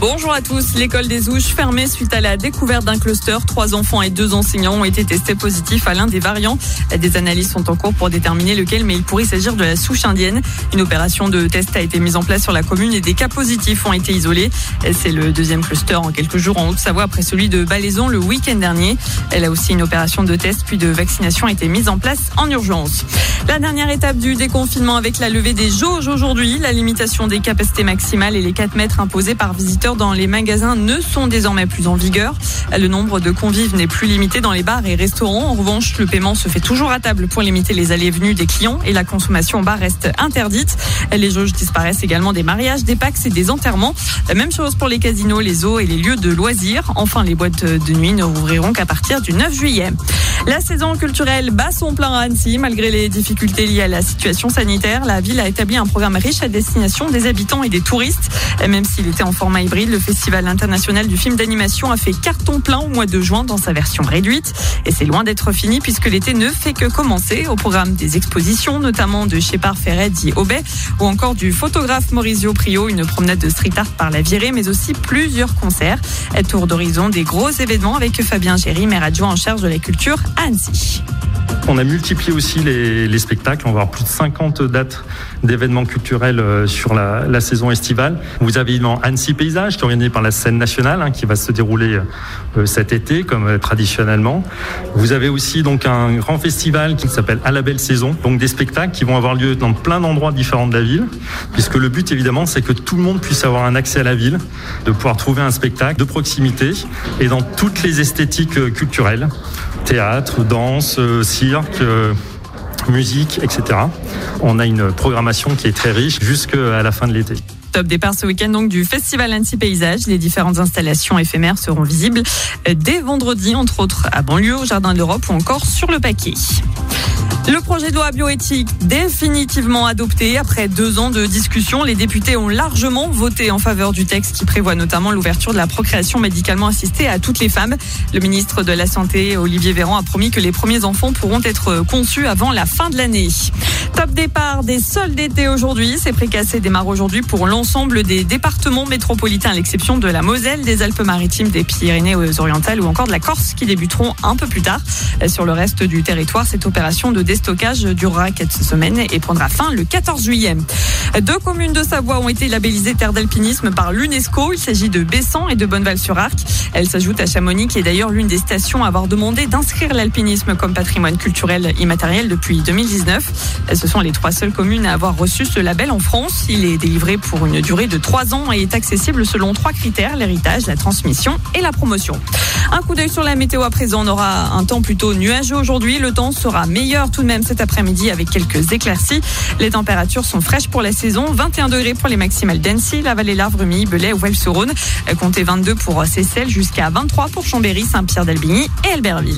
Bonjour à tous. L'école des Ouches fermée suite à la découverte d'un cluster. 3 enfants et 2 enseignants ont été testés positifs à l'un des variants. Des analyses sont en cours pour déterminer lequel, mais il pourrait s'agir de la souche indienne. Une opération de test a été mise en place sur la commune et des cas positifs ont été isolés. C'est le deuxième cluster en quelques jours en Haute-Savoie après celui de Balaison le week-end dernier. Là aussi, une opération de test puis de vaccination a été mise en place en urgence. La dernière étape du déconfinement avec la levée des jauges aujourd'hui. La limitation des capacités maximales et les 4 mètres imposés par visiteurs dans les magasins ne sont désormais plus en vigueur. Le nombre de convives n'est plus limité dans les bars et restaurants. En revanche, le paiement se fait toujours à table pour limiter les allées et venues des clients et la consommation en bar reste interdite. Les jauges disparaissent également des mariages, des packs et des enterrements. La même chose pour les casinos, les zoos et les lieux de loisirs. Enfin, les boîtes de nuit ne rouvriront qu'à partir du 9 juillet. La saison culturelle bat son plein à Annecy. Malgré les difficultés liées à la situation sanitaire, la ville a établi un programme riche à destination des habitants et des touristes. Même s'il était en format hybride, le Festival international du film d'animation a fait carton plein au mois de juin dans sa version réduite. Et c'est loin d'être fini puisque l'été ne fait que commencer. Au programme des expositions, notamment de Shepard Ferret dit Aubet ou encore du photographe Maurizio Prio, une promenade de street art par la Virée, mais aussi plusieurs concerts. Tour d'horizon des gros événements avec Fabien Géry, maire adjoint en charge de la culture à Annecy. On a multiplié aussi les spectacles. On va avoir plus de 50 dates d'événements culturels sur la saison estivale. Vous avez évidemment Annecy Paysage, qui est organisé par la scène nationale, qui va se dérouler cet été, comme traditionnellement. Vous avez aussi donc un grand festival qui s'appelle À la belle saison. Donc des spectacles qui vont avoir lieu dans plein d'endroits différents de la ville, puisque le but évidemment, c'est que tout le monde puisse avoir un accès à la ville, de pouvoir trouver un spectacle de proximité et dans toutes les esthétiques culturelles. Théâtre, danse, cirque, musique, etc. On a une programmation qui est très riche jusqu'à la fin de l'été. Top départ ce week-end donc du Festival Annecy Paysage. Les différentes installations éphémères seront visibles dès vendredi, entre autres à Banlieue, au Jardin de l'Europe ou encore sur le Paquet. Le projet de loi bioéthique définitivement adopté. Après 2 ans de discussion, les députés ont largement voté en faveur du texte qui prévoit notamment l'ouverture de la procréation médicalement assistée à toutes les femmes. Le ministre de la Santé, Olivier Véran, a promis que les premiers enfants pourront être conçus avant la fin de l'année. Top départ des soldes d'été aujourd'hui. Ces prix cassés démarrent aujourd'hui pour l'ensemble des départements métropolitains, à l'exception de la Moselle, des Alpes-Maritimes, des Pyrénées-Orientales ou encore de la Corse qui débuteront un peu plus tard. Sur le reste du territoire, cette opération de déstockage durera 4 semaines et prendra fin le 14 juillet. 2 communes de Savoie ont été labellisées terre d'alpinisme par l'UNESCO. Il s'agit de Bessan et de Bonneval-sur-Arc. Elle s'ajoute à Chamonix, qui est d'ailleurs l'une des stations à avoir demandé d'inscrire l'alpinisme comme patrimoine culturel immatériel depuis 2019. Ce sont les 3 seules communes à avoir reçu ce label en France. Il est délivré pour une durée de 3 ans et est accessible selon 3 critères: l'héritage, la transmission et la promotion. Un coup d'œil sur la météo à présent. On aura un temps plutôt nuageux aujourd'hui. Le temps sera meilleur tout de même cet après-midi avec quelques éclaircies. Les températures sont fraîches pour la saison. 21 degrés pour les maximales d'Annecy, la vallée Larvremy, Belay ou Ouel-sur-Rhône. Comptez 22 pour Seyssel jusqu'à 23 pour Chambéry, Saint-Pierre-d'Albigny et Albertville.